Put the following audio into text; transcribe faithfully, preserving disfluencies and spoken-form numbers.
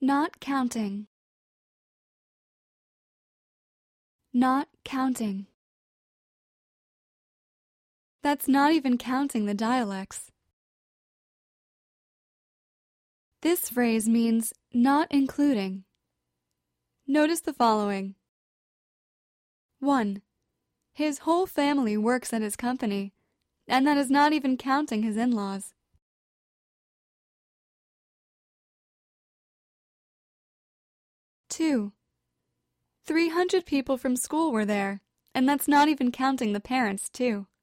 Not counting. Not counting. That's not even counting the dialects. This phrase means not including. Notice the following. one. His whole family works at his company, and that is not even counting his in-laws. two. three hundred people from school were there, and that's not even counting the parents, too.